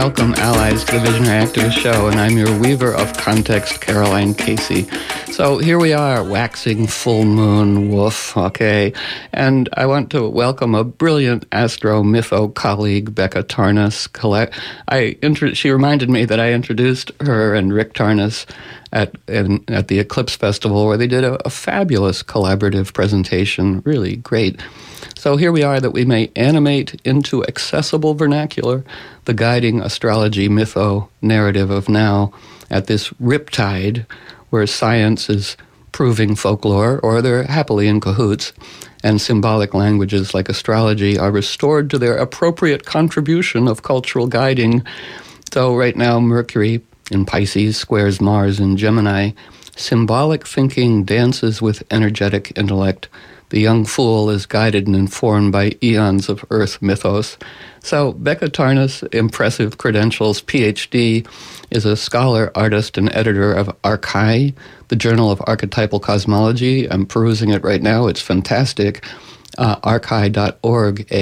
welcome allies to the Visionary Activist Show, and I'm your weaver of context, Caroline Casey. So here we are, waxing full moon, woof, okay, and I want to welcome a brilliant astro-mytho colleague, Becca Tarnas. She reminded me that I introduced her and Rick Tarnas at the Eclipse Festival, where they did a fabulous collaborative presentation, really great. So here we are, that we may animate into accessible vernacular the guiding astrology mytho narrative of now at this riptide where science is proving folklore, or they're happily in cahoots, and symbolic languages like astrology are restored to their appropriate contribution of cultural guiding. So right now, Mercury in Pisces squares Mars in Gemini. Symbolic thinking dances with energetic intellect. The young fool is guided and informed by eons of Earth mythos. So Becca Tarnas, impressive credentials, PhD, is a scholar, artist, and editor of Archai, the Journal of Archetypal Cosmology. I'm perusing it right now. It's fantastic. Archai.org,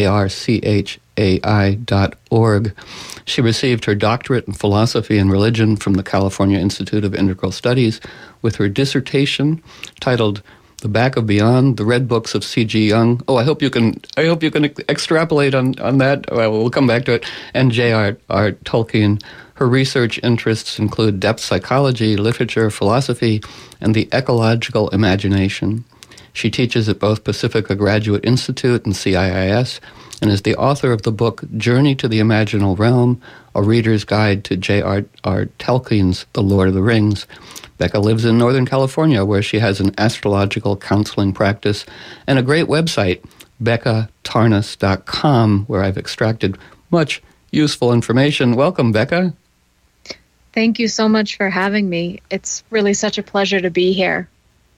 ARCHAI.org. She received her doctorate in philosophy and religion from the California Institute of Integral Studies with her dissertation titled The Back of Beyond, the Red Books of C.G. Jung. Oh, I hope you can extrapolate on that. Well, we'll come back to it. And J.R.R. Tolkien. Her research interests include depth psychology, literature, philosophy, and the ecological imagination. She teaches at both Pacifica Graduate Institute and CIIS, and is the author of the book Journey to the Imaginal Realm, A Reader's Guide to J.R.R. Tolkien's The Lord of the Rings. Becca lives in Northern California, where she has an astrological counseling practice and a great website, BeccaTarnas.com, where I've extracted much useful information. Welcome, Becca. Thank you so much for having me. It's really such a pleasure to be here.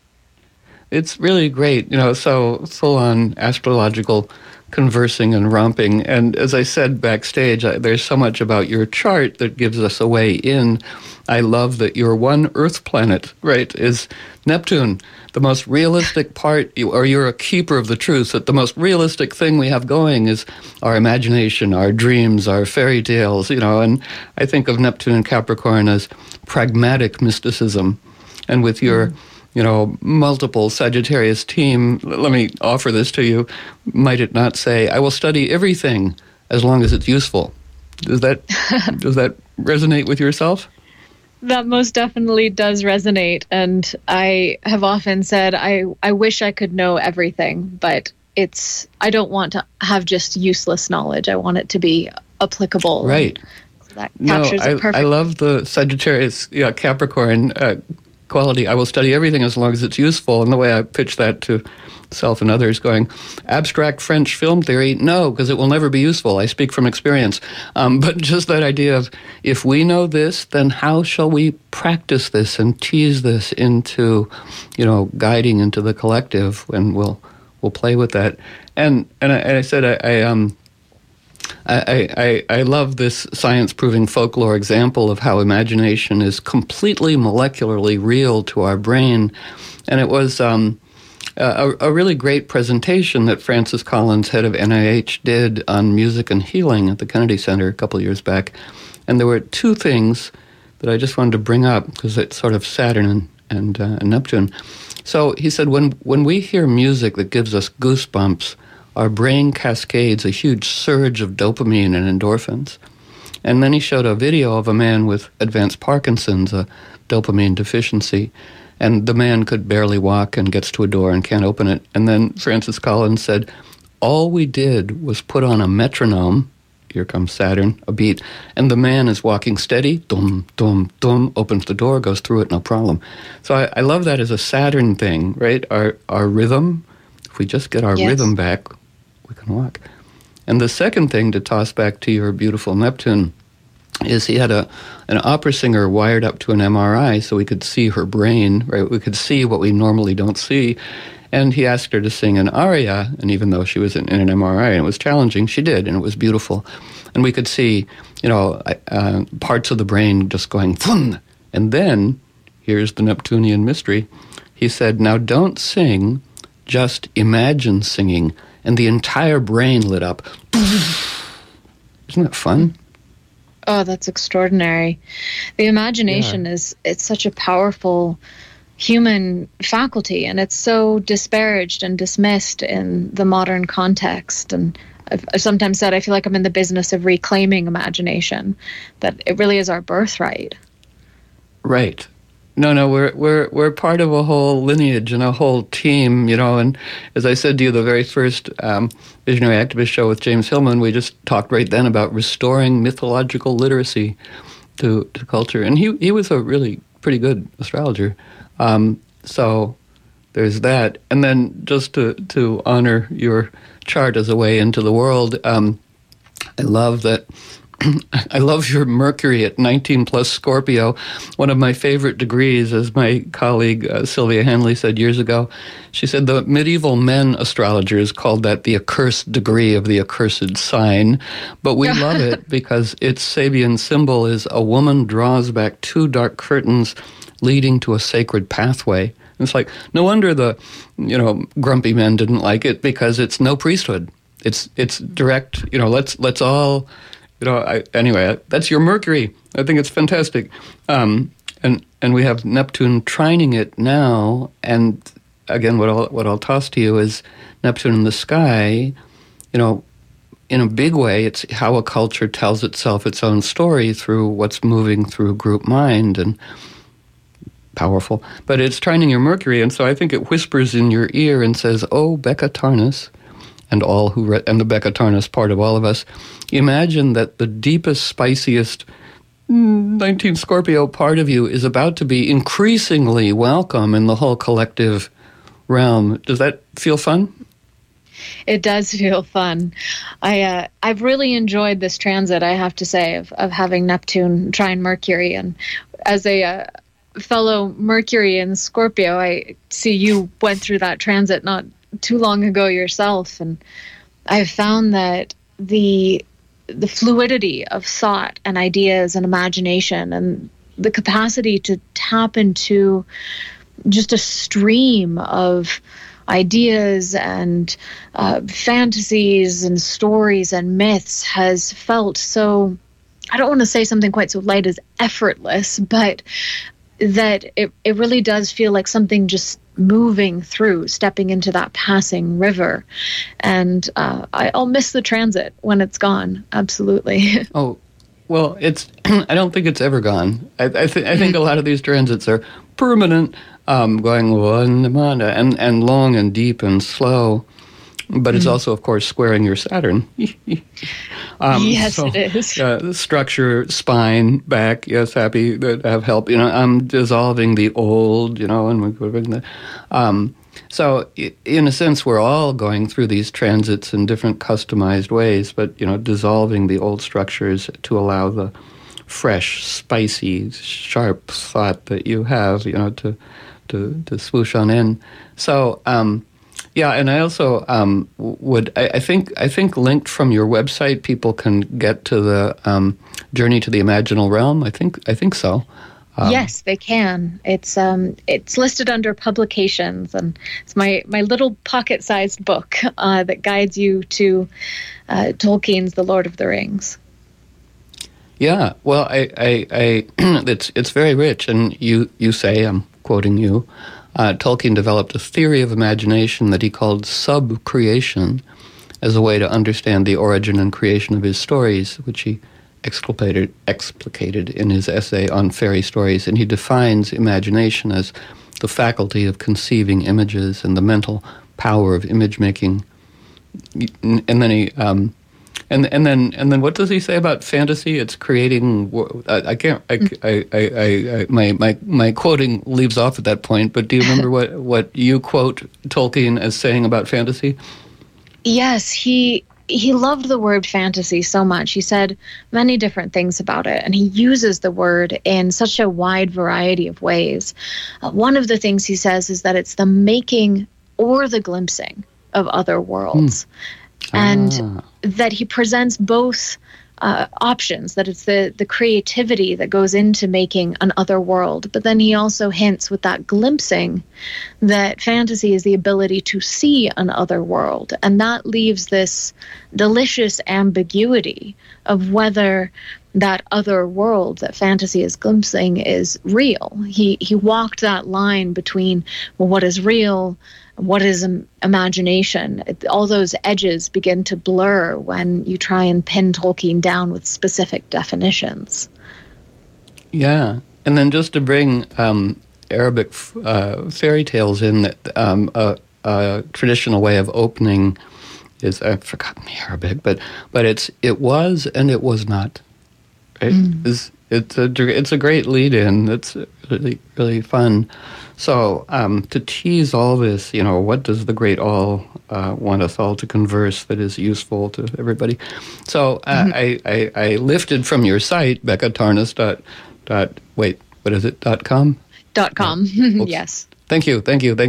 It's really great, so full-on astrological conversing and romping. And as I said backstage, there's so much about your chart that gives us a way in. I love that your one Earth planet, right, is Neptune, the most realistic part, or you're a keeper of the truth, that the most realistic thing we have going is our imagination, our dreams, our fairy tales, and I think of Neptune and Capricorn as pragmatic mysticism. And with your multiple Sagittarius team, let me offer this to you. Might it not say, I will study everything as long as it's useful? Does that resonate with yourself? That most definitely does resonate. And I have often said, I wish I could know everything, but I don't want to have just useless knowledge. I want it to be applicable. Right. So that captures it perfectly. I love the Sagittarius, Capricorn quality. I will study everything as long as it's useful. And the way I pitch that to self and others, going, abstract French film theory, no, because it will never be useful. I speak from experience. But just that idea of, if we know this, then how shall we practice this and tease this into, guiding into the collective, and we'll play with that. And I said, I love this science-proving folklore example of how imagination is completely molecularly real to our brain. And it was a really great presentation that Francis Collins, head of NIH, did on music and healing at the Kennedy Center a couple of years back. And there were two things that I just wanted to bring up, because it's sort of Saturn and Neptune. So he said, when we hear music that gives us goosebumps, our brain cascades a huge surge of dopamine and endorphins. And then he showed a video of a man with advanced Parkinson's, a dopamine deficiency, and the man could barely walk and gets to a door and can't open it. And then Francis Collins said, all we did was put on a metronome, here comes Saturn, a beat, and the man is walking steady, dum, dum, dum, opens the door, goes through it, no problem. So I love that as a Saturn thing, right? Our rhythm, if we just get our rhythm back, we can walk. And the second thing, to toss back to your beautiful Neptune, is he had an opera singer wired up to an MRI so we could see her brain, right? We could see what we normally don't see. And he asked her to sing an aria, and even though she was in an MRI and it was challenging, she did, and it was beautiful. And we could see, parts of the brain just going, thun. And then, here's the Neptunian mystery, he said, now don't sing, just imagine singing. And the entire brain lit up. Isn't that fun? Oh, that's extraordinary. The imagination it's such a powerful human faculty, and it's so disparaged and dismissed in the modern context. And I've sometimes said I feel like I'm in the business of reclaiming imagination, that it really is our birthright. Right. No, we're part of a whole lineage and a whole team, and as I said to you, the very first Visionary Activist show with James Hillman, we just talked right then about restoring mythological literacy to culture, and he was a really pretty good astrologer. So there's that, and then just to honor your chart as a way into the world, I love that. I love your Mercury at 19 plus Scorpio. One of my favorite degrees, as my colleague Sylvia Hanley said years ago. She said the medieval men astrologers called that the accursed degree of the accursed sign. But we love it because its Sabian symbol is a woman draws back two dark curtains leading to a sacred pathway. And it's like, no wonder the grumpy men didn't like it, because it's no priesthood. It's direct, let's all... anyway, that's your Mercury. I think it's fantastic. And we have Neptune trining it now. And again, what I'll toss to you is Neptune in the sky. In a big way, it's how a culture tells itself its own story through what's moving through group mind, and powerful. But it's trining your Mercury, and so I think it whispers in your ear and says, "Oh, Becca Tarnas," and all who and the Becca Tarnas part of all of us, imagine that the deepest, spiciest 19 Scorpio part of you is about to be increasingly welcome in the whole collective realm. Does that feel fun? It does feel fun. I've really enjoyed this transit, I have to say, of having Neptune trine Mercury. And as a fellow Mercury in Scorpio, I see you went through that transit not too long ago yourself, and I've found that the fluidity of thought and ideas and imagination and the capacity to tap into just a stream of ideas and fantasies and stories and myths has felt so, I don't want to say something quite so light as effortless, but that it really does feel like something just moving through, stepping into that passing river. And I'll miss the transit when it's gone. Absolutely. Oh, well, I don't think it's ever gone. I think a lot of these transits are permanent, going one and long and deep and slow. But it's also, of course, squaring your Saturn. Yes, it is. Structure, spine, back. Yes, happy to have help. I'm dissolving the old. So in a sense, we're all going through these transits in different customized ways. But dissolving the old structures to allow the fresh, spicy, sharp thought that you have. To swoosh on in. So. Yeah, and I also I think linked from your website, people can get to the Journey to the Imaginal Realm. I think so. Yes, they can. It's listed under publications, and it's my little pocket-sized book that guides you to Tolkien's The Lord of the Rings. Yeah, well, I it's very rich, and you say, I'm quoting you. Tolkien developed a theory of imagination that he called sub-creation as a way to understand the origin and creation of his stories, which he explicated in his essay on fairy stories. And he defines imagination as the faculty of conceiving images and the mental power of image making. And then he and then what does he say about fantasy? It's creating. My quoting leaves off at that point. But do you remember what you quote Tolkien as saying about fantasy? Yes, he loved the word fantasy so much. He said many different things about it, and he uses the word in such a wide variety of ways. One of the things he says is that it's the making or the glimpsing of other worlds. And that he presents both options, that it's the creativity that goes into making an other world. But then he also hints with that glimpsing that fantasy is the ability to see an other world. And that leaves this delicious ambiguity of whether that other world that fantasy is glimpsing is real. He walked that line between, well, what is real, what is imagination. All those edges begin to blur when you try and pin Tolkien down with specific definitions. Yeah, and then just to bring Arabic fairy tales in, that a traditional way of opening is, I've forgotten the Arabic, but it was and it was not. Right? It's a great lead-in. It's really, really fun. So to tease all this, what does the great all want us all to converse that is useful to everybody? So I lifted from your site, BeccaTarnas.com. .com. Yes. Thank you.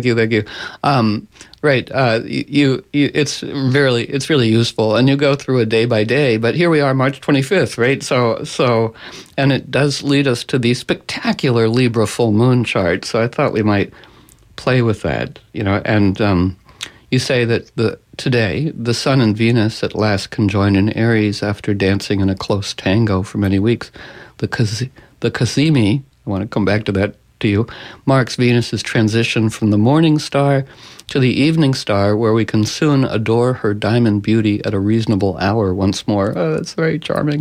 Right. It's really useful, and you go through it day by day. But here we are, March 25th, right? So, and it does lead us to the spectacular Libra full moon chart. So I thought we might play with that, And you say that today the Sun and Venus at last conjoin in Aries after dancing in a close tango for many weeks. The Cazimi, I want to come back to that to you, marks Venus's transition from the morning star to the evening star, where we can soon adore her diamond beauty at a reasonable hour once more. Oh, that's very charming.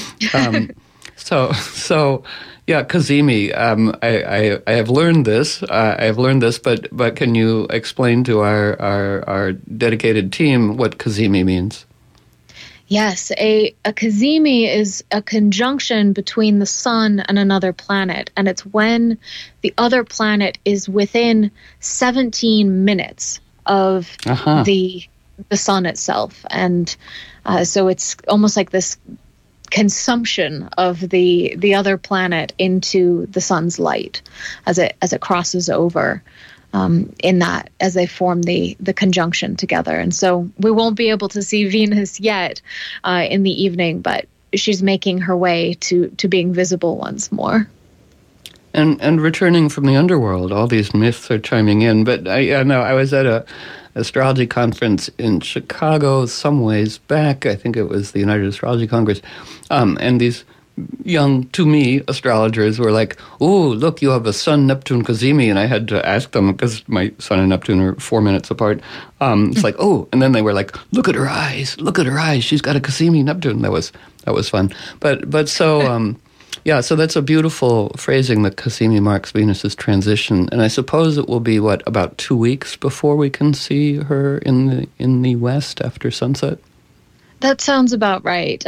So yeah, Cazimi. I have learned this. But can you explain to our dedicated team what Cazimi means? Yes, a Cazimi is a conjunction between the sun and another planet, and it's when the other planet is within 17 minutes of the sun itself, and so it's almost like this consumption of the other planet into the sun's light as it crosses over. In that, as they form the conjunction together. And so we won't be able to see Venus yet in the evening, but she's making her way to being visible once more. And returning from the underworld, all these myths are chiming in. But I was at a astrology conference in Chicago some ways back. I think it was the United Astrology Congress. And these young, to me, astrologers were like, "Oh, look, you have a Sun, Neptune, Cazimi," and I had to ask them, because my Sun and Neptune are 4 minutes apart. It's like, oh, and then they were like, look at her eyes, she's got a Cazimi Neptune. That was fun. But so yeah, so that's a beautiful phrasing, that Cazimi marks Venus's transition, and I suppose it will be about 2 weeks before we can see her in the west after sunset. That sounds about right.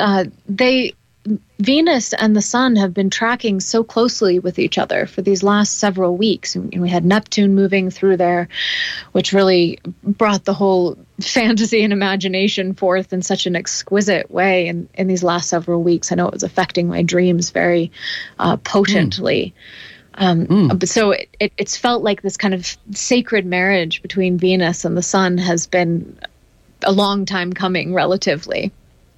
Venus and the sun have been tracking so closely with each other for these last several weeks. And we had Neptune moving through there, which really brought the whole fantasy and imagination forth in such an exquisite way in these last several weeks. I know it was affecting my dreams very potently. But so it's felt like this kind of sacred marriage between Venus and the sun has been a long time coming, relatively.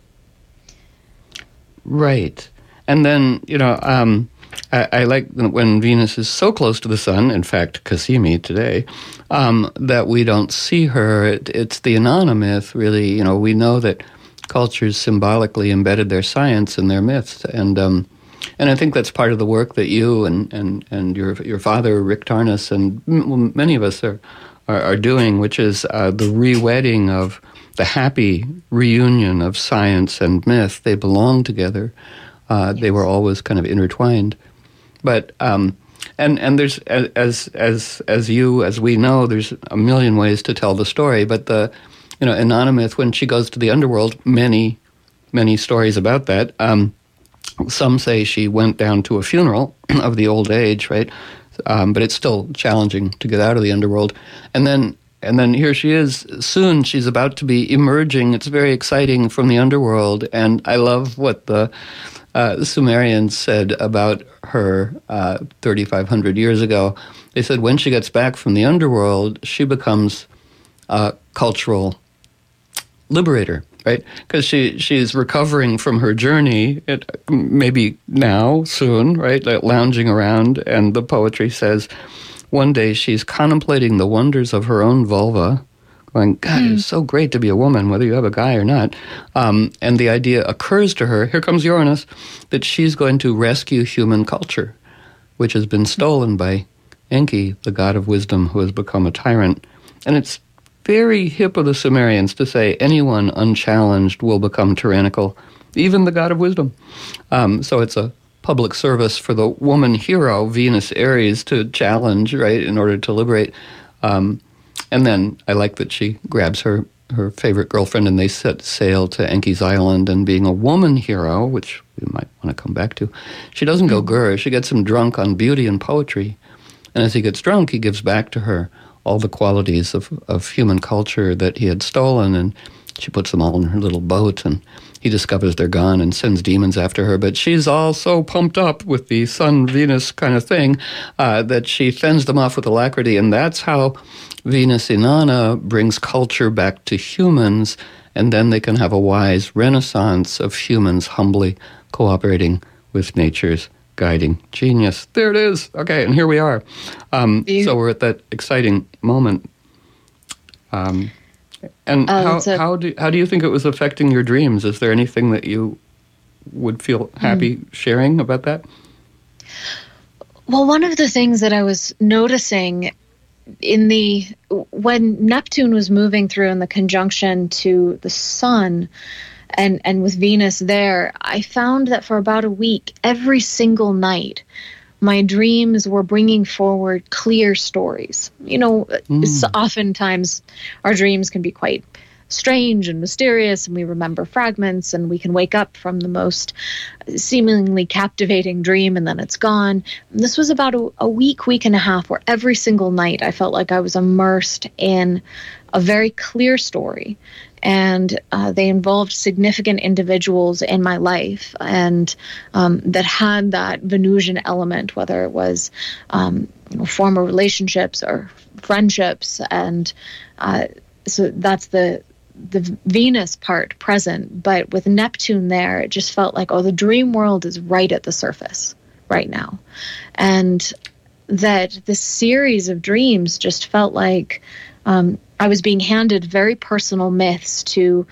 Right. And then, I like when Venus is so close to the sun, in fact, Cazimi today, that we don't see her. It's the Inanna myth, really. We know that cultures symbolically embedded their science in their myths. And I think that's part of the work that you and your father, Rick Tarnas, and many of us are doing, which is the re-wedding of the happy reunion of science and myth. They belong together. They were always kind of intertwined. But and there's as we know, there's a million ways to tell the story. But the Inanna myth, when she goes to the underworld, many stories about that. Some say she went down to a funeral of the old age, right? But it's still challenging to get out of the underworld. And then here she is. Soon she's about to be emerging. It's very exciting, from the underworld. And I love what the Sumerians said about her 3,500 years ago. They said when she gets back from the underworld, she becomes a cultural liberator, right? Because she's recovering from her journey, maybe now, soon, right? Like lounging around. And the poetry says, one day she's contemplating the wonders of her own vulva, going, God, it's so great to be a woman, whether you have a guy or not. And the idea occurs to her, here comes Uranus, that she's going to rescue human culture, which has been stolen by Enki, the god of wisdom, who has become a tyrant. And it's very hip of the Sumerians to say anyone unchallenged will become tyrannical, even the god of wisdom. So it's a public service for the woman hero, Venus Aries, to challenge, right, in order to liberate. And then I like that she grabs her favorite girlfriend and they set sail to Enki's island. And being a woman hero, which we might want to come back to, she doesn't go gur. She gets him drunk on beauty and poetry. And as he gets drunk, he gives back to her all the qualities of human culture that he had stolen. And she puts them all in her little boat, and he discovers they're gone and sends demons after her. But she's all so pumped up with the Sun-Venus kind of thing that she fends them off with alacrity. And that's how Venus Inanna brings culture back to humans, and then they can have a wise renaissance of humans humbly cooperating with nature's guiding genius. There it is. Okay, and here we are. So we're at that exciting moment. And how do you think it was affecting your dreams? Is there anything that you would feel happy sharing about that? Well, one of the things that I was noticing when Neptune was moving through in the conjunction to the Sun and with Venus there, I found that for about a week, every single night, my dreams were bringing forward clear stories. Oftentimes our dreams can be quite strange and mysterious, and we remember fragments, and we can wake up from the most seemingly captivating dream, and then it's gone. And this was about a week and a half, where every single night I felt like I was immersed in a very clear story. And they involved significant individuals in my life, and that had that Venusian element, whether it was former relationships or friendships. And so that's the Venus part present. But with Neptune there, it just felt like, the dream world is right at the surface right now. And that this series of dreams just felt like I was being handed very personal myths to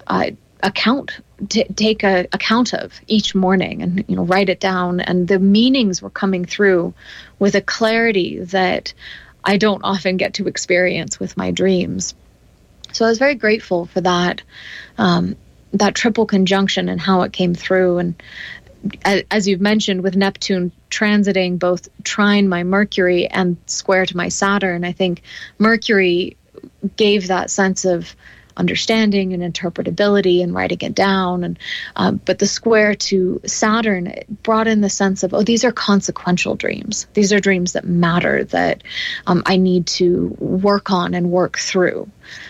take account of each morning, and write it down. And the meanings were coming through with a clarity that I don't often get to experience with my dreams. So I was very grateful for that triple conjunction and how it came through. And as you've mentioned, with Neptune transiting both trine my Mercury and square to my Saturn, I think Mercury gave that sense of understanding and interpretability and writing it down. And but the square to Saturn brought in the sense of, these are consequential dreams. These are dreams that matter, that I need to work on and work through.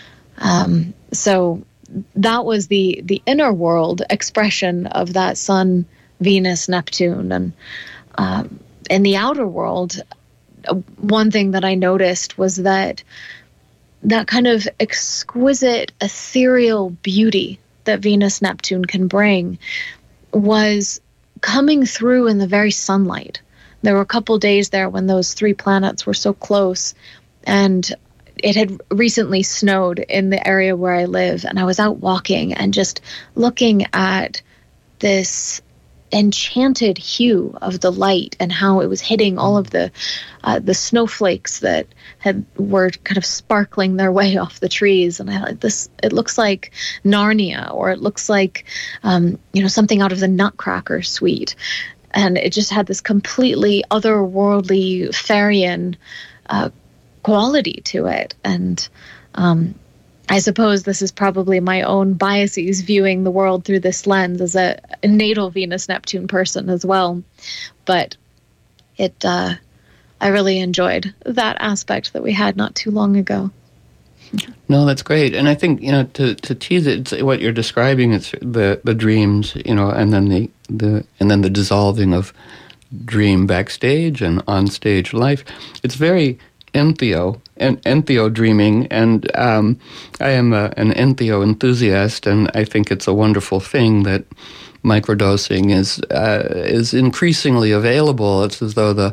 So that was the inner world expression of that Sun, Venus, Neptune. And in the outer world, one thing that I noticed was that kind of exquisite ethereal beauty that Venus Neptune can bring was coming through in the very sunlight. There were a couple days there when those three planets were so close, and it had recently snowed in the area where I live, and I was out walking and just looking at this enchanted hue of the light and how it was hitting all of the snowflakes that were kind of sparkling their way off the trees. And it looks like Narnia, or it looks like something out of the Nutcracker suite. And it just had this completely otherworldly Fairy-ian quality to it. And I suppose this is probably my own biases viewing the world through this lens as a natal Venus-Neptune person as well. But I really enjoyed that aspect that we had not too long ago. No, that's great. And I think, to tease it, it's what you're describing, it's the dreams, and then the dissolving of dream backstage and on-stage life. It's very entheo dreaming, and I am an entheo enthusiast, and I think it's a wonderful thing that microdosing is increasingly available. It's as though the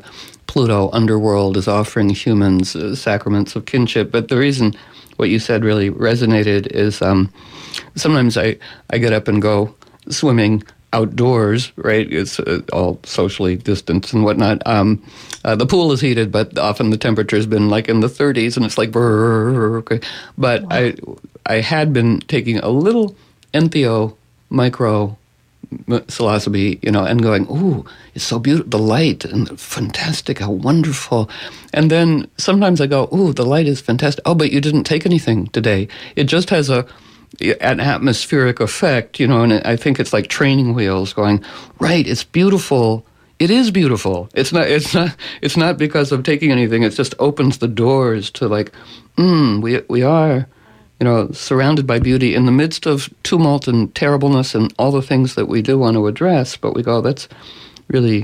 Pluto underworld is offering humans sacraments of kinship. But the reason what you said really resonated is sometimes I get up and go swimming outdoors, right? It's all socially distanced and whatnot. The pool is heated, but often the temperature's been like in the 30s, and it's like, okay. But wow. I had been taking a little entheo micro psilocybe, and going, ooh, it's so beautiful, the light, and fantastic, how wonderful. And then sometimes I go, ooh, the light is fantastic. Oh, but you didn't take anything today. It just has an atmospheric effect, and I think it's like training wheels going, right, it's beautiful. It is beautiful. It's not because of taking anything. It just opens the doors to like, we are, surrounded by beauty in the midst of tumult and terribleness and all the things that we do want to address. But we go, that's really,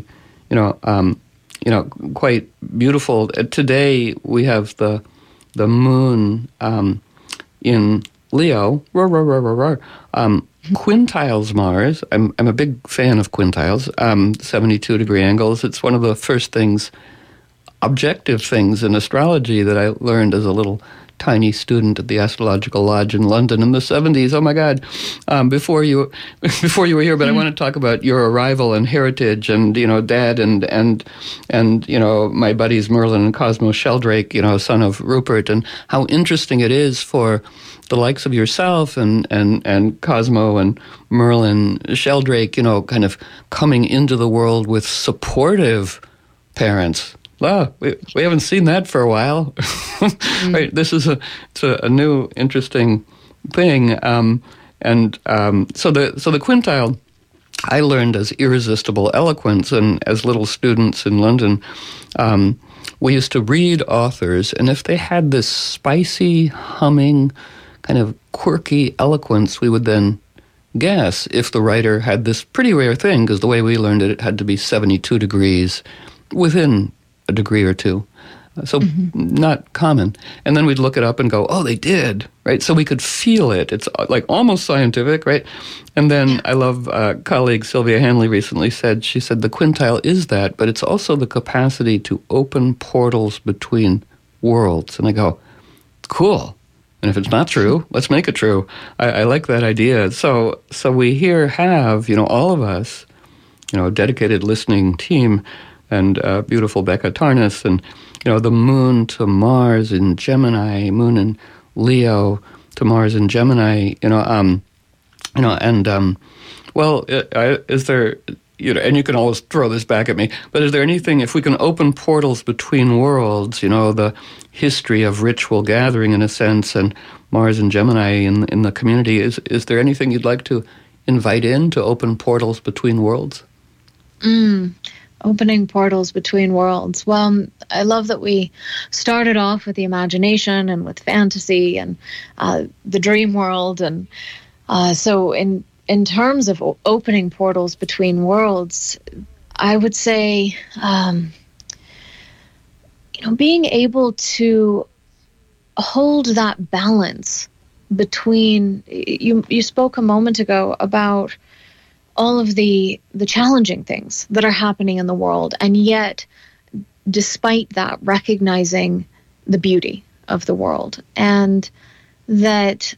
quite beautiful. Today we have the moon in Leo, quintiles Mars. I'm a big fan of quintiles, 72-degree angles. It's one of the first things, objective things in astrology that I learned as a little tiny student at the Astrological Lodge in London in the 70s. Oh my God! Before you were here, but I want to talk about your arrival and heritage, and Dad and my buddies Merlin and Cosmo Sheldrake, son of Rupert, and how interesting it is for the likes of yourself and Cosmo and Merlin Sheldrake, kind of coming into the world with supportive parents. Wow, we haven't seen that for a while. Right, this is a new interesting thing. So the quintile I learned as irresistible eloquence, and as little students in London, we used to read authors, and if they had this spicy, humming, kind of quirky eloquence, we would then guess if the writer had this pretty rare thing, because the way we learned it, it had to be 72 degrees within a degree or two. So not common. And then we'd look it up and go, oh, they did, right? So we could feel it. It's like almost scientific, right? And then I love colleague Sylvia Hanley recently she said the quintile is that, but it's also the capacity to open portals between worlds. And I go, cool. And if it's not true, let's make it true. I like that idea. So we here have, all of us, a dedicated listening team, and beautiful Becca Tarnas, and the moon to Mars in Gemini, moon in Leo to Mars in Gemini, is there, and you can always throw this back at me, but is there anything, if we can open portals between worlds, the history of ritual gathering in a sense, and Mars and Gemini in the community, is there anything you'd like to invite in to open portals between worlds? Opening portals between worlds. Well, I love that we started off with the imagination and with fantasy and the dream world. And so in terms of opening portals between worlds, I would say, being able to hold that balance between, you spoke a moment ago about all of the challenging things that are happening in the world, and yet, despite that, recognizing the beauty of the world. And that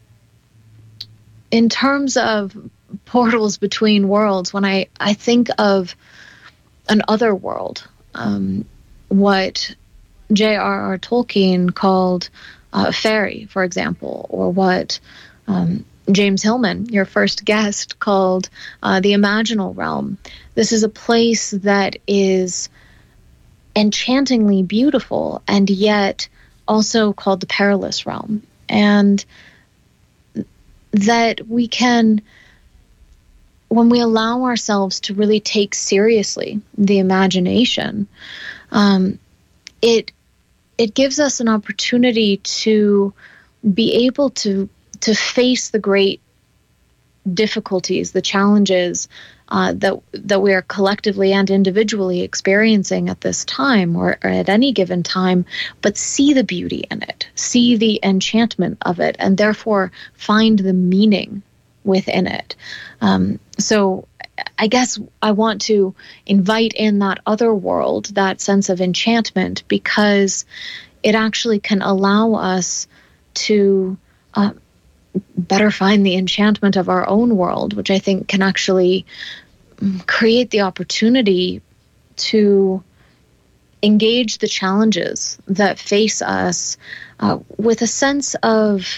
in terms of portals between worlds, when I think of an other world, what J.R.R. Tolkien called fairy, for example, or what James Hillman, your first guest, called the imaginal realm. This is a place that is enchantingly beautiful, and yet also called the perilous realm. And that we can, when we allow ourselves to really take seriously the imagination, it gives us an opportunity to be able to face the great difficulties, the challenges that we are collectively and individually experiencing at this time or at any given time, but see the beauty in it, see the enchantment of it, and therefore find the meaning within it. So I guess I want to invite in that other world, that sense of enchantment, because it actually can allow us to better find the enchantment of our own world, which I think can actually create the opportunity to engage the challenges that face us with a sense of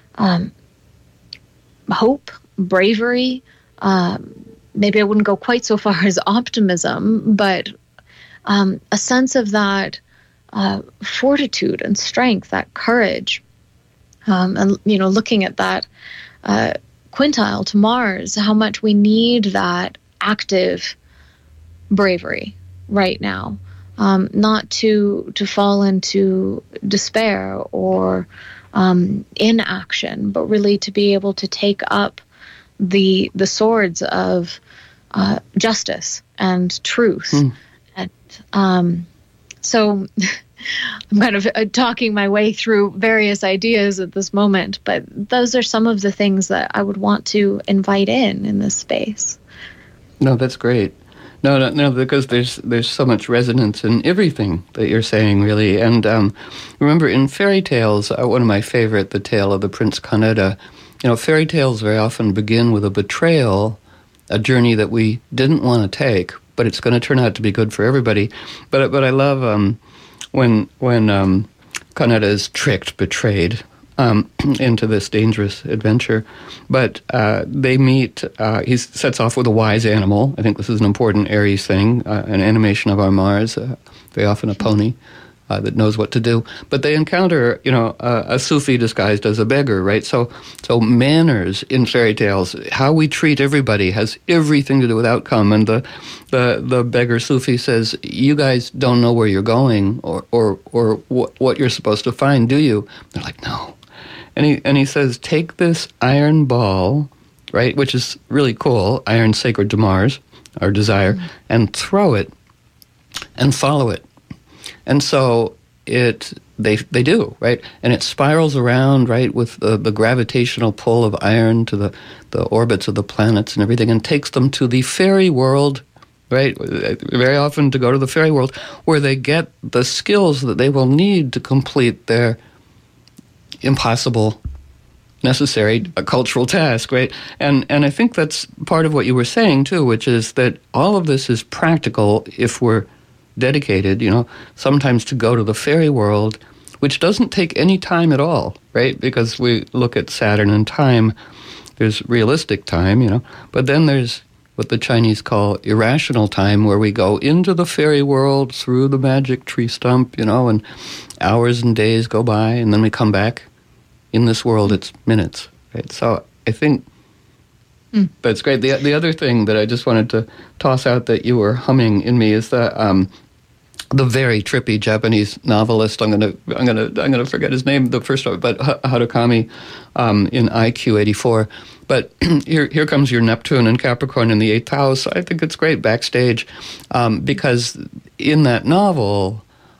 hope, bravery. Maybe I wouldn't go quite so far as optimism, but a sense of that fortitude and strength, that courage. And, looking at that quintile to Mars, how much we need that active bravery right now, not to fall into despair or inaction, but really to be able to take up the swords of justice and truth. And so I'm kind of talking my way through various ideas at this moment, but those are some of the things that I would want to invite in this space. No, that's great. No, because there's so much resonance in everything that you're saying, really. And remember, in fairy tales, one of my favorite, the tale of the Prince Coneda, fairy tales very often begin with a betrayal, a journey that we didn't want to take, but it's going to turn out to be good for everybody. But I love when Coneda is tricked, betrayed into this dangerous adventure. But they meet, he sets off with a wise animal. I think this is an important Aries thing, an animation of our Mars, very often a pony that knows what to do. But they encounter, a Sufi disguised as a beggar, right? So manners in fairy tales, how we treat everybody has everything to do with outcome. And the beggar Sufi says, "You guys don't know where you're going or what you're supposed to find, do you?" They're like, "No." And he says, "Take this iron ball," right, which is really cool, iron sacred to Mars, our desire, and throw it and follow it. And so they do, right? And it spirals around, right, with the gravitational pull of iron to the orbits of the planets and everything, and takes them to the fairy world, right? Very often to go to the fairy world, where they get the skills that they will need to complete their impossible, necessary cultural task, right? And I think that's part of what you were saying, too, which is that all of this is practical if we're dedicated, sometimes to go to the fairy world, which doesn't take any time at all, right? Because we look at Saturn and time, there's realistic time, but then there's what the Chinese call irrational time, where we go into the fairy world through the magic tree stump, and hours and days go by, and then we come back. In this world, it's minutes, right? So I think that's great. The other thing that I just wanted to toss out that you were humming in me is the very trippy Japanese novelist. I'm gonna forget his name, the first one, but Harakami in IQ 84. But here comes your Neptune and Capricorn in the 8th house. I think it's great backstage because in that novel,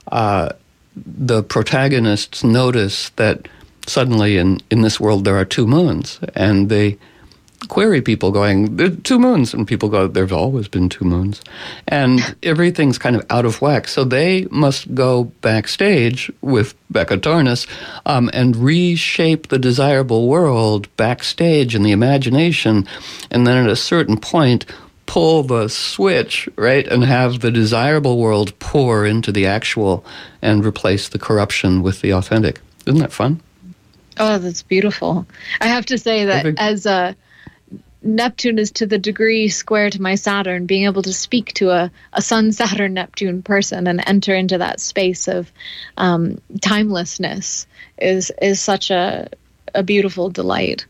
the protagonists notice that suddenly in this world there are two moons, and they query people going, "There are two moons," and people go, "There's always been two moons," and everything's kind of out of whack. So they must go backstage with Becca Tornes and reshape the desirable world backstage in the imagination, and then at a certain point pull the switch, right, and have the desirable world pour into the actual and replace the corruption with the authentic. Isn't that fun? Oh, that's beautiful. I have to say that as Neptune is to the degree square to my Saturn, being able to speak to a Sun, Saturn, Neptune person and enter into that space of timelessness is such a beautiful delight.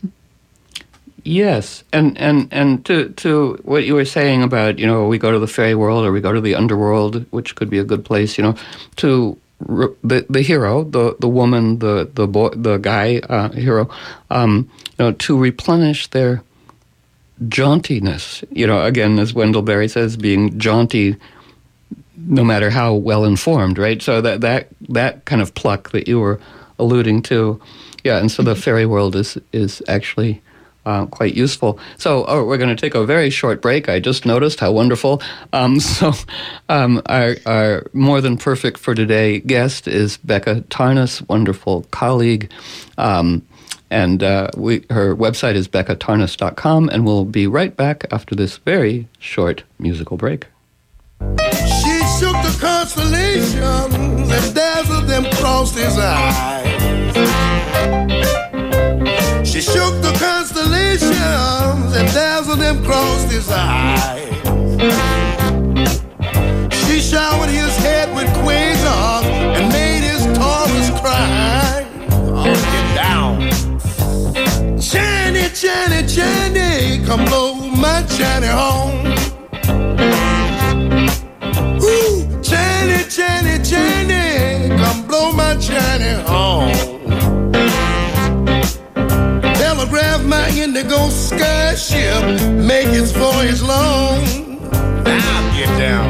Yes, and to what you were saying about, we go to the fairy world or we go to the underworld, which could be a good place, to the hero, the woman, the boy, the guy hero, to replenish their jauntiness. Again, as Wendell Berry says, being jaunty, no matter how well informed, right? So that kind of pluck that you were alluding to, yeah. And so the fairy world is actually quite useful. So we're going to take a very short break. I just noticed how wonderful. Our more than perfect for today guest is Becca Tarnas, wonderful colleague. Her website is beccatarnas.com, and we'll be right back after this very short musical break. She shook the constellations and dazzled them across his eyes. She shook the constellations and dazzled them across his eyes. She showered his head with quasars and made his Taurus cry. Oh, get down. Chani, Chani, Chani, come blow my Chani home. Ooh, Chani, Chani, Chani, come blow my Chani home. Telegraph my indigo sky ship, make its voyage long. Now get down.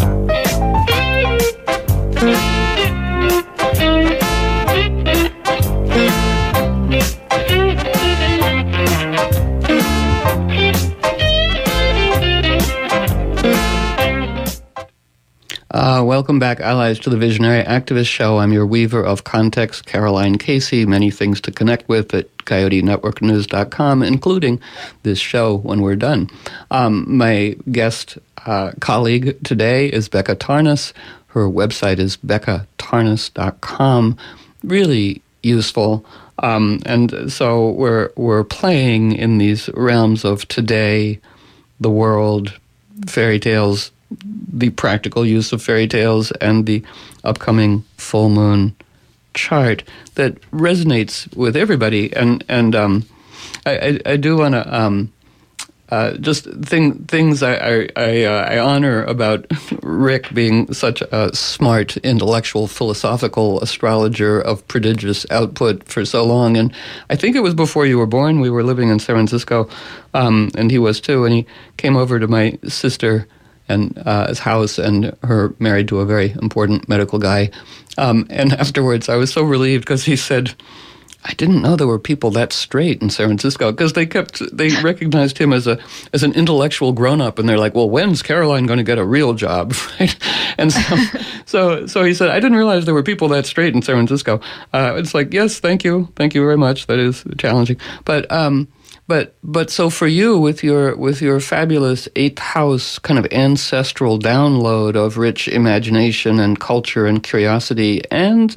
Welcome back, allies, to the Visionary Activist Show. I'm your weaver of context, Caroline Casey. Many things to connect with at CoyoteNetworkNews.com, including this show when we're done. My guest colleague today is Becca Tarnas. Her website is beccatarnas.com. Really useful. And so we're playing in these realms of today, the world, fairy tales, the practical use of fairy tales, and the upcoming full moon chart that resonates with everybody. And I do want to just things I honor about Rick being such a smart, intellectual, philosophical astrologer of prodigious output for so long. And I think it was before you were born. We were living in San Francisco, and he was too. And he came over to my sister and his house, and her married to a very important medical guy. And afterwards, I was so relieved because he said, I didn't know there were people that straight in San Francisco, because they recognized him as an intellectual grown-up, and they're like, well, when's Caroline going to get a real job, right? And so he said, I didn't realize there were people that straight in San Francisco. It's like, yes, thank you very much. That is challenging, But so for you, with your fabulous eighth house kind of ancestral download of rich imagination and culture and curiosity, and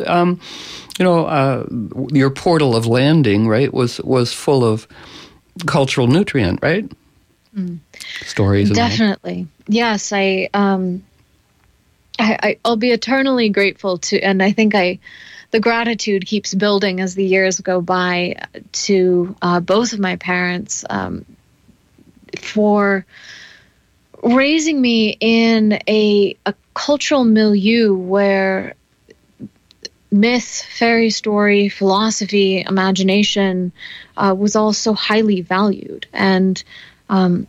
your portal of landing, right, was full of cultural nutrient, right? Mm. Stories. Definitely, yes. I'll be eternally grateful to, and I think the gratitude keeps building as the years go by to both of my parents for raising me in a cultural milieu where myth, fairy story, philosophy, imagination was all so highly valued. And, I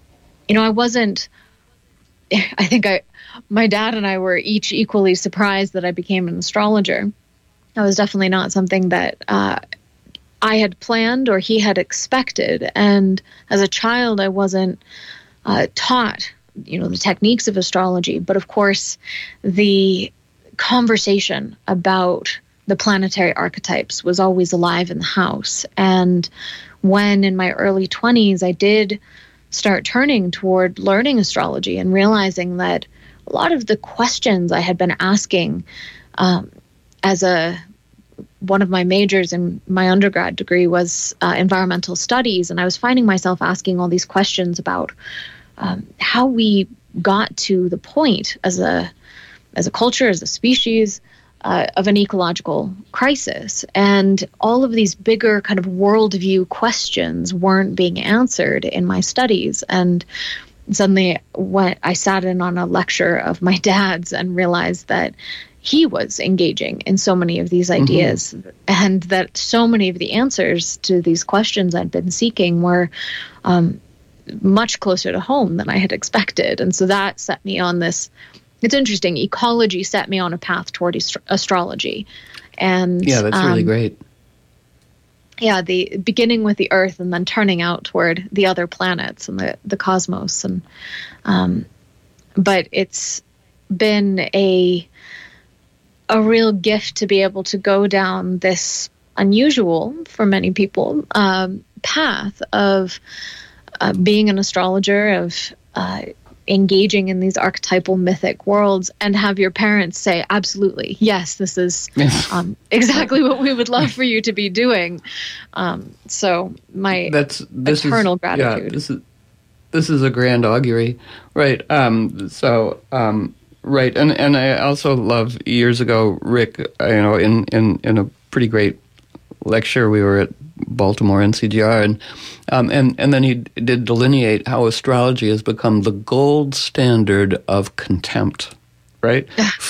think my dad and I were each equally surprised that I became an astrologer. That was definitely not something that I had planned or he had expected. And as a child, I wasn't taught, the techniques of astrology. But of course, the conversation about the planetary archetypes was always alive in the house. And when in my early 20s, I did start turning toward learning astrology and realizing that a lot of the questions I had been asking as one of my majors in my undergrad degree was environmental studies, and I was finding myself asking all these questions about how we got to the point as a culture, as a species, of an ecological crisis. And all of these bigger kind of worldview questions weren't being answered in my studies. And suddenly when I sat in on a lecture of my dad's and realized that he was engaging in so many of these ideas, mm-hmm. and that so many of the answers to these questions I'd been seeking were much closer to home than I had expected. And so that set me on this. It's interesting. Ecology set me on a path toward astrology. And yeah, that's really great. the beginning with the Earth and then turning out toward the other planets and the cosmos. And but it's been a real gift to be able to go down this unusual for many people path of being an astrologer, of engaging in these archetypal mythic worlds, and have your parents say, absolutely, yes, this is exactly what we would love for you to be doing. So my eternal gratitude. Yeah, this is a grand augury, right? Right, and I also love, years ago, Rick, in a pretty great lecture, we were at Baltimore NCGR, and then he did delineate how astrology has become the gold standard of contempt, right?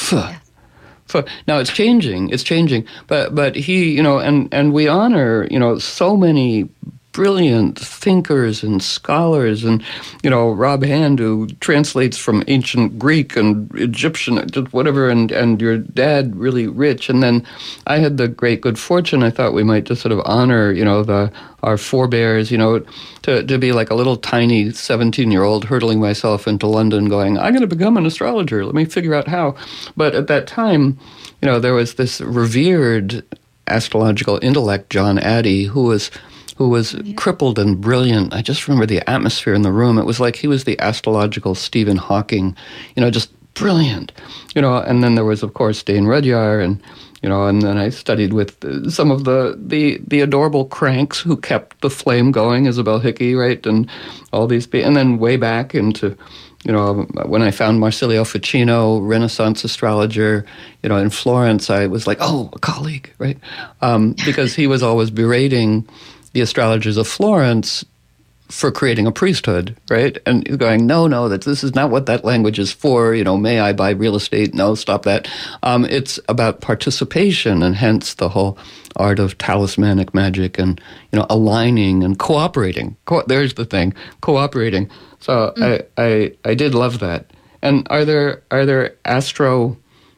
Now it's changing, but he, and we honor, so many brilliant thinkers and scholars, and Rob Hand, who translates from ancient Greek and Egyptian, whatever, and your dad, really rich. And then I had the great good fortune, I thought we might just sort of honor our forebears, to be like a little tiny 17-year-old hurtling myself into London going, I'm going to become an astrologer, let me figure out how. But at that time, there was this revered astrological intellect, John Addy, who was crippled and brilliant. I just remember the atmosphere in the room. It was like he was the astrological Stephen Hawking, just brilliant. And then there was, of course, Dane Rudyard, and then I studied with some of the adorable cranks who kept the flame going, Isabel Hickey, right, and all these people. And then way back into, when I found Marsilio Ficino, Renaissance astrologer, in Florence, I was like, oh, a colleague, right, because he was always berating the astrologers of Florence for creating a priesthood, right? And going, no, this is not what that language is for. May I buy real estate? No, stop that. It's about participation, and hence the whole art of talismanic magic and, aligning and cooperating. There's the thing, cooperating. So I did love that. And are there astro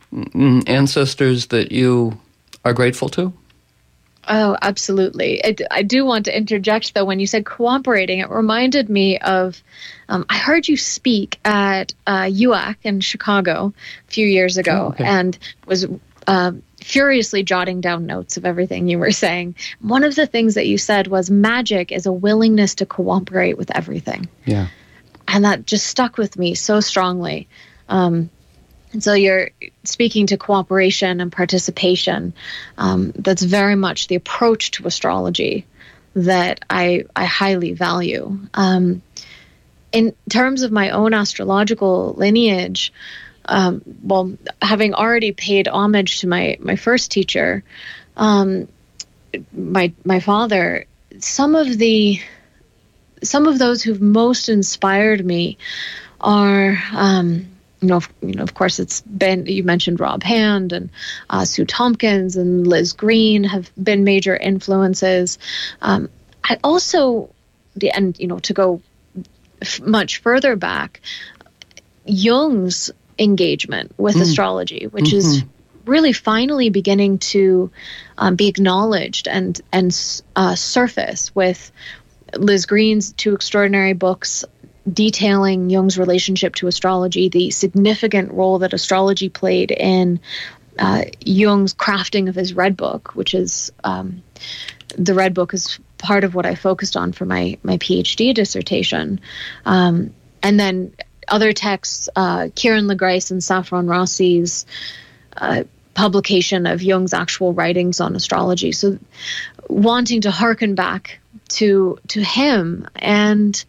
ancestors that you are grateful to? Oh, absolutely. I do want to interject, though, when you said cooperating, it reminded me of, I heard you speak at UAC in Chicago a few years ago, and was furiously jotting down notes of everything you were saying. One of the things that you said was magic is a willingness to cooperate with everything. Yeah. And that just stuck with me so strongly. And so you're speaking to cooperation and participation. That's very much the approach to astrology that I highly value. In terms of my own astrological lineage, having already paid homage to my first teacher, my father, some of those who've most inspired me are. Of course, it's been, you mentioned Rob Hand and Sue Tompkins and Liz Green have been major influences. I also, to go much further back, Jung's engagement with astrology, which is really finally beginning to be acknowledged and surface with Liz Green's two extraordinary books detailing Jung's relationship to astrology, the significant role that astrology played in Jung's crafting of his Red Book, which is the Red Book is part of what I focused on for my PhD dissertation. And then other texts, Kieran LeGrace and Saffron Rossi's publication of Jung's actual writings on astrology. So wanting to hearken back to him, and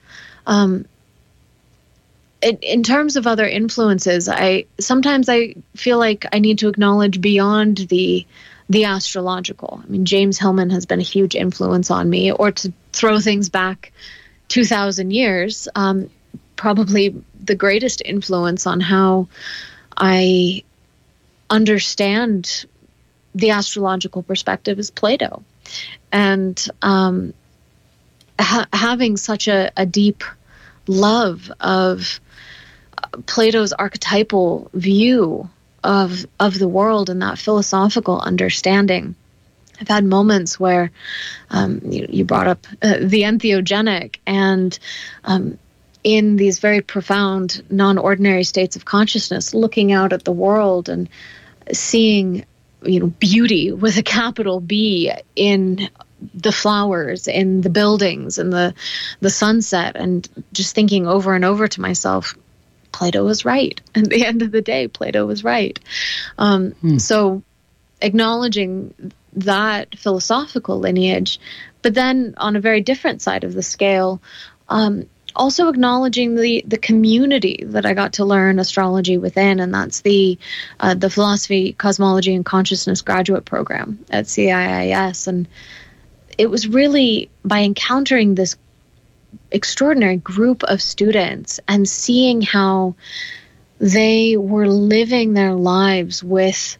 in terms of other influences, sometimes I feel like I need to acknowledge beyond the astrological. I mean, James Hillman has been a huge influence on me, or to throw things back 2,000 years, probably the greatest influence on how I understand the astrological perspective is Plato. And having such a deep love of Plato's archetypal view of the world and that philosophical understanding I've had moments where you brought up the entheogenic, and in these very profound, non-ordinary states of consciousness, looking out at the world and seeing, beauty with a capital B in the flowers, in the buildings, in the sunset, and just thinking over and over to myself, Plato was right. At the end of the day, Plato was right. So acknowledging that philosophical lineage, but then on a very different side of the scale, also acknowledging the community that I got to learn astrology within, and that's the Philosophy, Cosmology, and Consciousness graduate program at CIIS. And it was really by encountering this extraordinary group of students and seeing how they were living their lives with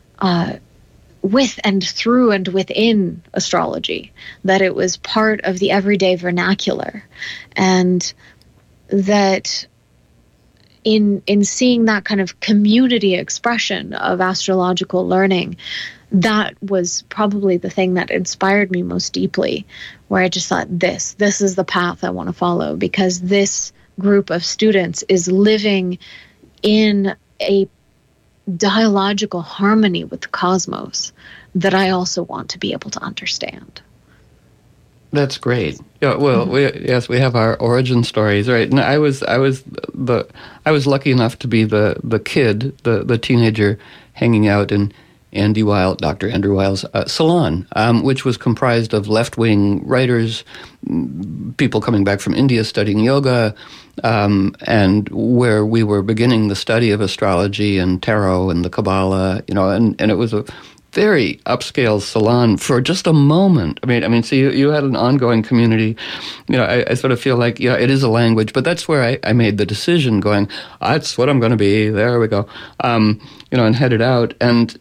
and through and within astrology, that it was part of the everyday vernacular, and that in seeing that kind of community expression of astrological learning, that was probably the thing that inspired me most deeply, where I just thought, this is the path I want to follow, because this group of students is living in a dialogical harmony with the cosmos that I also want to be able to understand. That's great. Yeah, well, we have our origin stories, right? And I was lucky enough to be the kid, the teenager, hanging out in Dr. Andrew Weil's salon, which was comprised of left-wing writers, people coming back from India studying yoga, and where we were beginning the study of astrology and tarot and the Kabbalah, and it was a very upscale salon for just a moment. I mean, so you had an ongoing community. I sort of feel like, it is a language, but that's where I made the decision, going, that's what I'm going to be. There we go, and headed out. And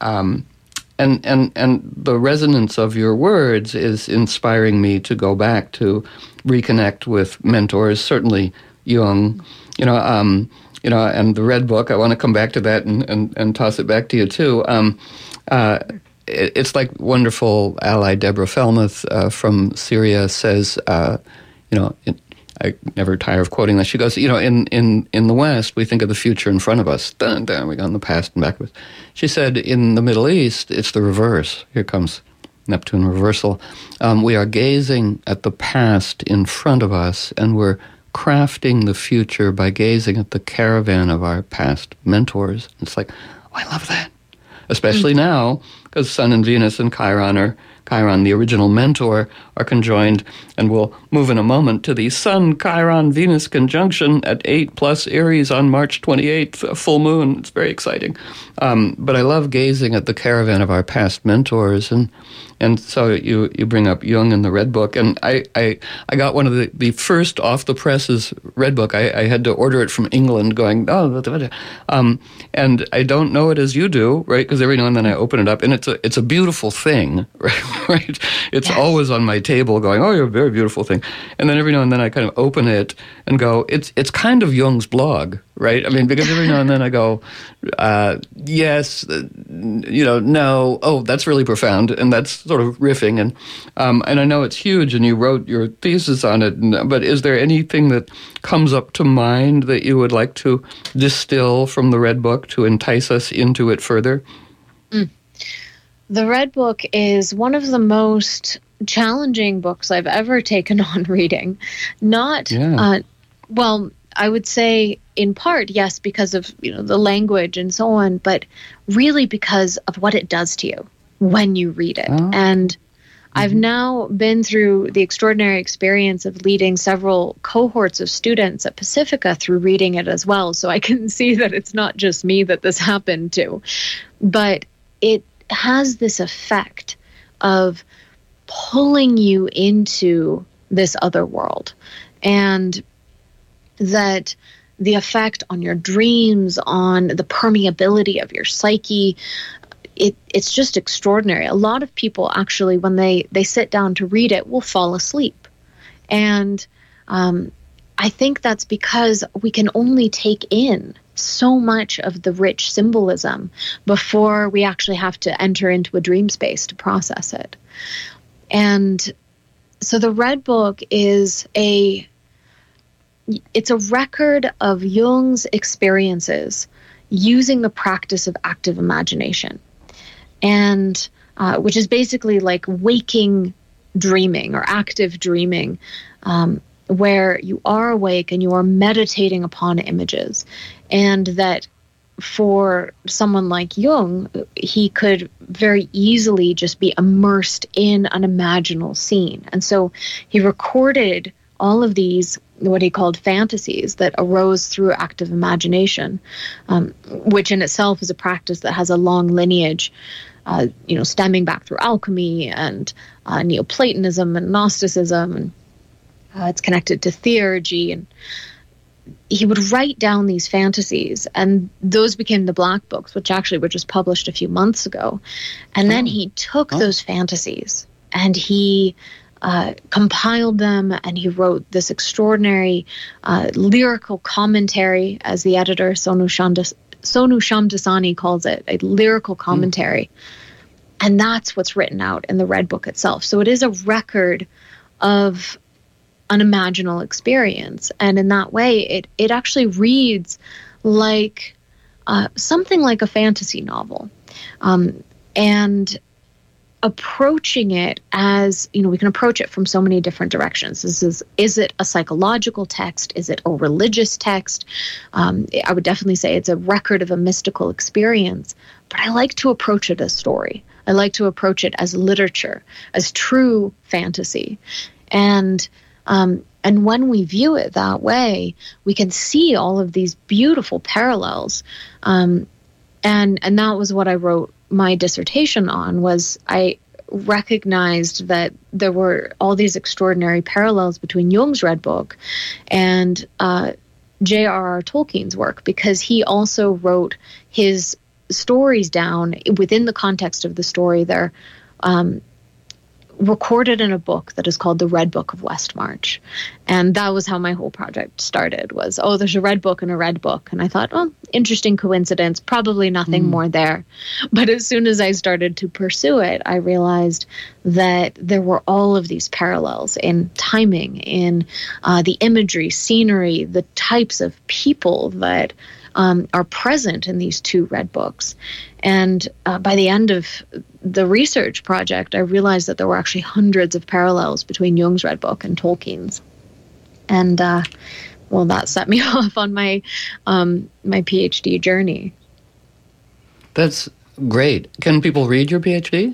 the resonance of your words is inspiring me to go back to reconnect with mentors, certainly Jung, and the Red Book. I want to come back to that and toss it back to you too. It's like wonderful ally Deborah Felmuth from Syria says, I never tire of quoting this. She goes, in the West, we think of the future in front of us. Dun, dun, we go in the past and backwards. She said, in the Middle East, it's the reverse. Here comes Neptune reversal. We are gazing at the past in front of us, and we're crafting the future by gazing at the caravan of our past mentors. It's like, I love that. Especially now, because Sun and Venus and Chiron, the original mentor, are conjoined, and we'll move in a moment to the Sun-Chiron-Venus conjunction at 8+ Aries on March 28th, full moon. It's very exciting. But I love gazing at the caravan of our past mentors, and so you bring up Jung in the Red Book, and I got one of the first off-the-presses Red Book. I had to order it from England, going, and I don't know it as you do, right? Because every now and then I open it up, and it's a beautiful thing, right? It's always on my table going, you're a very beautiful thing. And then every now and then I kind of open it and go, it's kind of Jung's blog, right? I mean, because every now and then I go, yes, no, that's really profound, and that's sort of riffing, and I know it's huge, and you wrote your thesis on it, but is there anything that comes up to mind that you would like to distill from the Red Book to entice us into it further? The Red Book is one of the most challenging books I've ever taken on reading. I would say in part, yes, because of the language and so on, but really because of what it does to you when you read it. And I've now been through the extraordinary experience of leading several cohorts of students at Pacifica through reading it as well. So I can see that it's not just me that this happened to, but it has this effect of pulling you into this other world, and that the effect on your dreams, on the permeability of your psyche, it's just extraordinary. A lot of people actually, when they sit down to read it, will fall asleep. And I think that's because we can only take in so much of the rich symbolism before we actually have to enter into a dream space to process it. And so the Red Book is it's a record of Jung's experiences using the practice of active imagination, and which is basically like waking dreaming or active dreaming, where you are awake and you are meditating upon images. And that for someone like Jung, he could very easily just be immersed in an imaginal scene. And so he recorded all of these, what he called fantasies, that arose through active imagination, which in itself is a practice that has a long lineage, stemming back through alchemy and Neoplatonism and Gnosticism, and it's connected to theurgy. And he would write down these fantasies, and those became the Black Books, which actually were just published a few months ago. And then he took those fantasies and he compiled them, and he wrote this extraordinary lyrical commentary, as the editor Sonu Shamdasani calls it, a lyrical commentary. And that's what's written out in the Red Book itself. So it is a record of an imaginal experience. And in that way, it actually reads like something like a fantasy novel. And approaching it as, we can approach it from so many different directions. Is it a psychological text? Is it a religious text? I would definitely say it's a record of a mystical experience, but I like to approach it as story. I like to approach it as literature, as true fantasy. And when we view it that way, we can see all of these beautiful parallels. And that was what I wrote my dissertation on. Was I recognized that there were all these extraordinary parallels between Jung's Red Book and J.R.R. Tolkien's work, because he also wrote his stories down within the context of the story. They're recorded in a book that is called the Red Book of Westmarch. And that was how my whole project started, was, there's a Red Book and a Red Book. And I thought, interesting coincidence, probably nothing more there. But as soon as I started to pursue it, I realized that there were all of these parallels in timing, in the imagery, scenery, the types of people that are present in these two Red Books. And by the end of the research project, I realized that there were actually hundreds of parallels between Jung's Red Book and Tolkien's. And, that set me off on my my PhD journey. That's great. Can people read your PhD?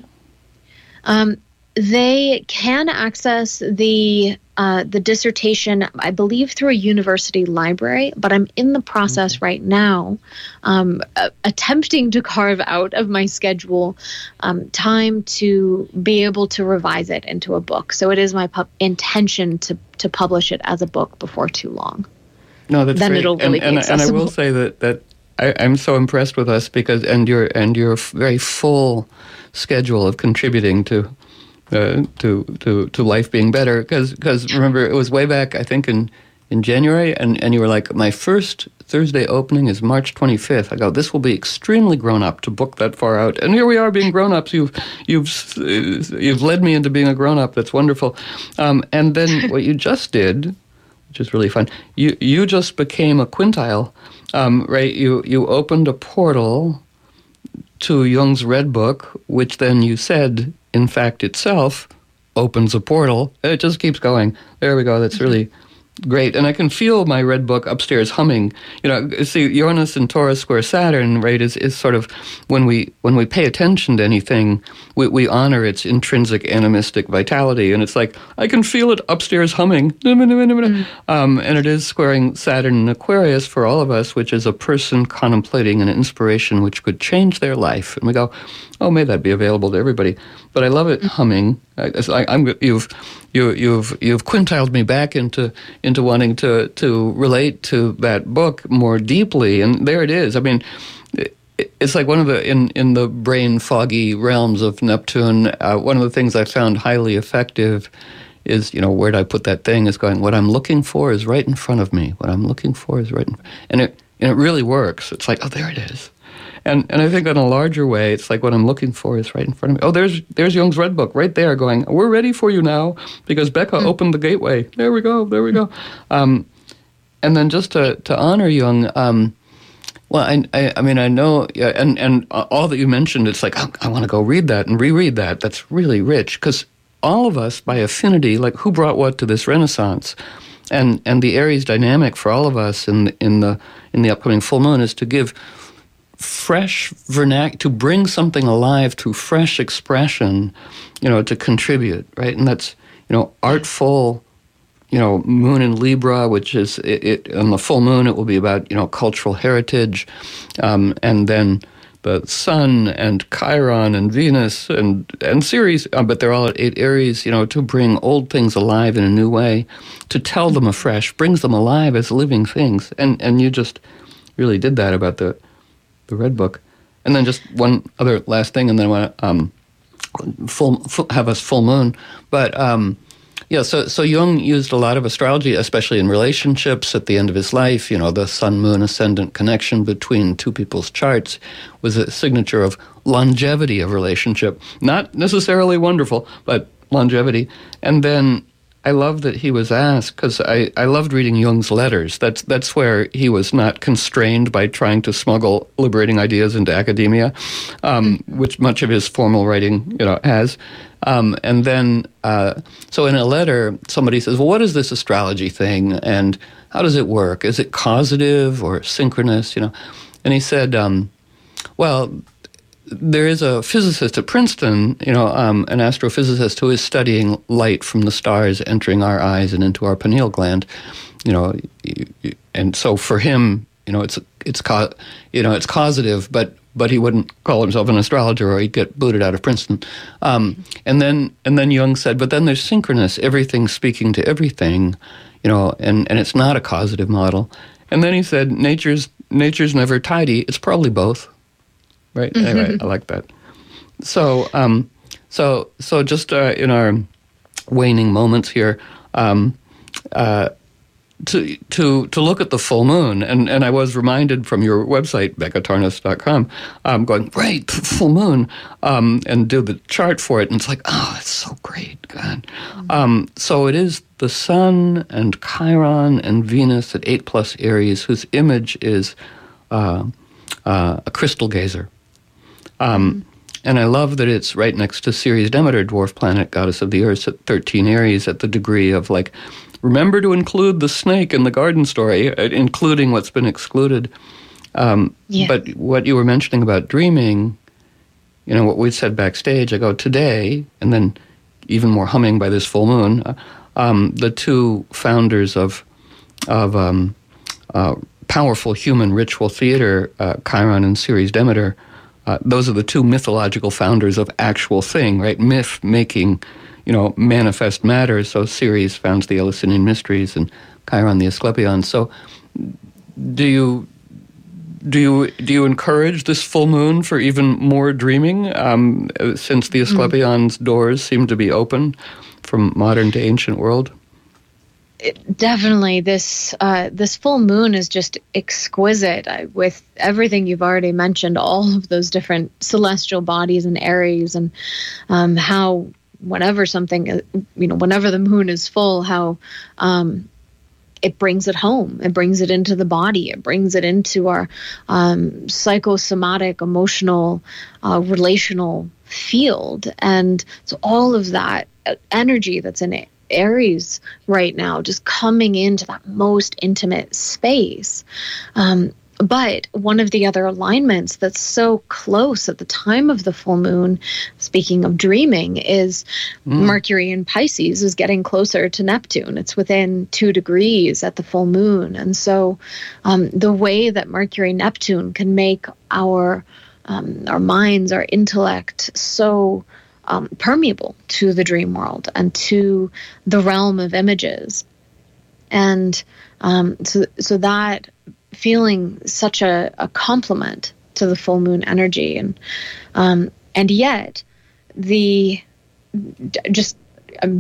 They can access the dissertation, I believe, through a university library, but I'm in the process right now attempting to carve out of my schedule time to be able to revise it into a book. So it is my intention to publish it as a book before too long. No, that's then great. It'll really be accessible. And I will say that I'm so impressed with us because your very full schedule of contributing to life being better, because remember, it was way back, I think, in January, and you were like, my first Thursday opening is March 25th. I go, this will be extremely grown up to book that far out, and here we are being grown ups. You've led me into being a grown up. That's wonderful. And then what you just did, which is really fun, you just became a quintile, right? You opened a portal to Jung's Red Book, which then you said, in fact, itself opens a portal. It just keeps going. There we go. That's really great. And I can feel my Red Book upstairs humming. See, Uranus and Taurus square Saturn, right, is sort of, when we pay attention to anything, we honor its intrinsic animistic vitality. And it's like, I can feel it upstairs humming. And it is squaring Saturn in Aquarius for all of us, which is a person contemplating an inspiration which could change their life. And we go, may that be available to everybody. But I love it humming. You've quintiled me back into wanting to relate to that book more deeply, and there it is. I mean, it's like one of the in the brain foggy realms of Neptune. One of the things I found highly effective is, where'd I put that thing? Is going, what I'm looking for is right in front of me. What I'm looking for is right in, and And it really works. It's like, oh, there it is. And I think in a larger way, it's like what I'm looking for is right in front of me. Oh, there's Jung's Red Book right there going, we're ready for you now because Becca opened the gateway. There we go. And then just to honor Jung, well, I mean, I know, and all that you mentioned, it's like, oh, I want to go read that and reread that. That's really rich because all of us, by affinity, like who brought what to this Renaissance, and the Aries dynamic for all of us in the upcoming full moon is to give fresh to bring something alive to fresh expression, to contribute, right? And that's, artful, moon in Libra, which is on the full moon, it will be about, cultural heritage, and then the Sun and Chiron and Venus and Ceres, but they're all at 8 Aries, to bring old things alive in a new way, to tell them afresh, brings them alive as living things. And you just really did that about the Red Book. And then just one other last thing, and then I want to have us full moon. But so Jung used a lot of astrology, especially in relationships at the end of his life. The sun-moon ascendant connection between two people's charts was a signature of longevity of relationship. Not necessarily wonderful, but longevity. And then I love that he was asked, because I loved reading Jung's letters. That's where he was not constrained by trying to smuggle liberating ideas into academia, which much of his formal writing, has. And then, so in a letter, somebody says, well, what is this astrology thing, and how does it work? Is it causative or synchronous, And he said, well, there is a physicist at Princeton, an astrophysicist who is studying light from the stars entering our eyes and into our pineal gland, and so for him, it's causative, but he wouldn't call himself an astrologer or he'd get booted out of Princeton. And then Jung said, but then there's synchronous, everything speaking to everything, and it's not a causative model. And then he said, nature's never tidy. It's probably both. Right. Anyway, I like that. So, so just in our waning moments here, to look at the full moon, and I was reminded from your website, BeccaTarnas.com, going right full moon, and do the chart for it, and it's like, oh, it's so great, God. So it is the Sun and Chiron and Venus at 8+ Aries, whose image is a crystal gazer. And I love that it's right next to Ceres Demeter, dwarf planet, goddess of the earth, at 13 Aries, at the degree of like, remember to include the snake in the garden story, including what's been excluded. But what you were mentioning about dreaming, what we said backstage, I go, today, and then even more humming by this full moon, the two founders of powerful human ritual theater, Chiron and Ceres Demeter, those are the two mythological founders of actual thing, right? Myth making, manifest matter. So Ceres founds the Eleusinian mysteries, and Chiron the Asclepions. So, do you encourage this full moon for even more dreaming? Since the Asclepions' doors seem to be open from modern to ancient world. Definitely, this full moon is just exquisite with everything you've already mentioned, all of those different celestial bodies and Aries, and how whenever something, whenever the moon is full, how it brings it home, it brings it into the body, it brings it into our psychosomatic, emotional, relational field, and so all of that energy that's in it. Aries right now, just coming into that most intimate space. But one of the other alignments that's so close at the time of the full moon, speaking of dreaming, is Mercury in Pisces is getting closer to Neptune. It's within 2 degrees at the full moon. And so the way that Mercury-Neptune can make our minds, our intellect so permeable to the dream world and to the realm of images. And so that feeling such a complement to the full moon energy. And yet just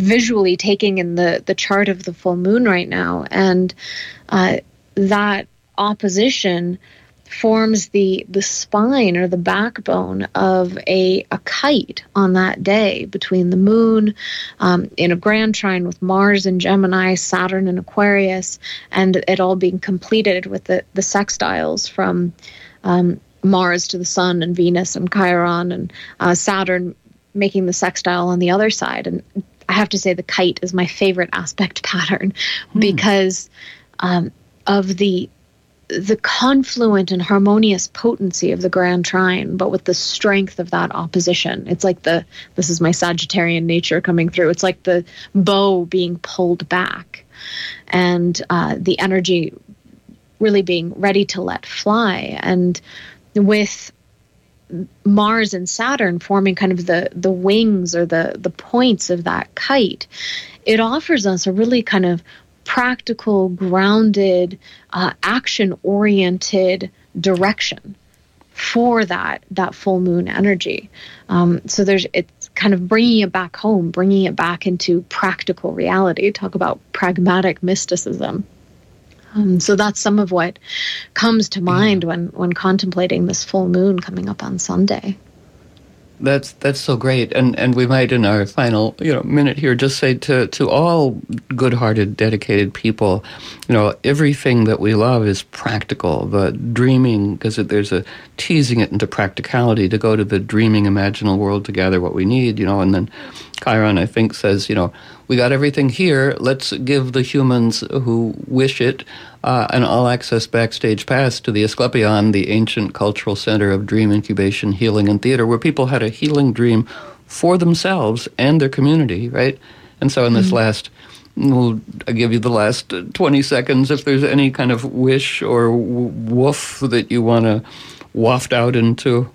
visually taking in the chart of the full moon right now, and that opposition forms the spine or the backbone of a kite on that day between the moon in a grand trine with Mars in Gemini, Saturn in Aquarius, and it all being completed with the sextiles from Mars to the Sun and Venus and Chiron, and Saturn making the sextile on the other side. And I have to say the kite is my favorite aspect pattern because of the confluent and harmonious potency of the grand trine, but with the strength of that opposition. It's like this is my Sagittarian nature coming through. It's like the bow being pulled back and the energy really being ready to let fly. And with Mars and Saturn forming kind of the wings or the points of that kite, it offers us a really kind of practical, grounded, action-oriented direction for that full moon energy. So it's kind of bringing it back home, bringing it back into practical reality. Talk about pragmatic mysticism. So that's some of what comes to mind when contemplating this full moon coming up on Sunday. That's so great, and we might in our final minute here just say to all good-hearted, dedicated people, everything that we love is practical. The dreaming, because there's a teasing it into practicality to go to the dreaming, imaginal world to gather what we need, and then Chiron, I think, says, we got everything here. Let's give the humans who wish it an all-access backstage pass to the Asclepion, the ancient cultural center of dream incubation, healing, and theater, where people had a healing dream for themselves and their community, right? And so in this last, I'll give you the last 20 seconds, if there's any kind of wish or woof that you want to waft out into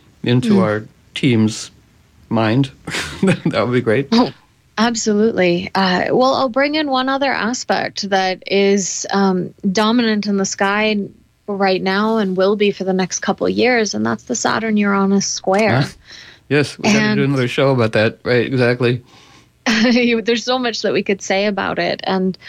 our team's mind, that would be great. Oh. Absolutely. Well, I'll bring in one other aspect that is dominant in the sky right now and will be for the next couple of years, and that's the Saturn-Uranus square. Yes, we got to do another show about that. Right, exactly. There's so much that we could say about it, and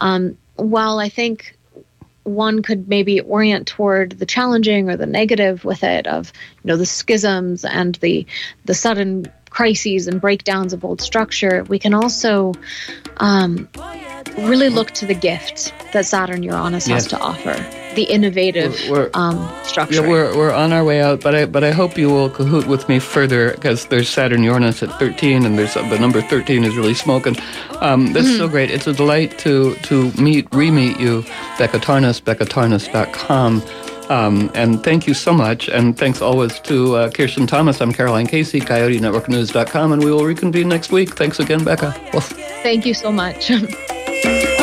while I think one could maybe orient toward the challenging or the negative with it, of the schisms and the sudden crises and breakdowns of old structure, we can also really look to the gift that Saturn-Uranus has to offer, the innovative structure. Yeah, we're on our way out, but I hope you will cahoot with me further, because there's Saturn-Uranus at 13, and there's the number 13 is really smoking. This is so great. It's a delight to re-meet you, Becca Tarnas, beccatarnas.com. And thank you so much, and thanks always to Kirsten Thomas. I'm Caroline Casey, CoyoteNetworkNews.com, and we will reconvene next week. Thanks again, Becca. Thank you so much.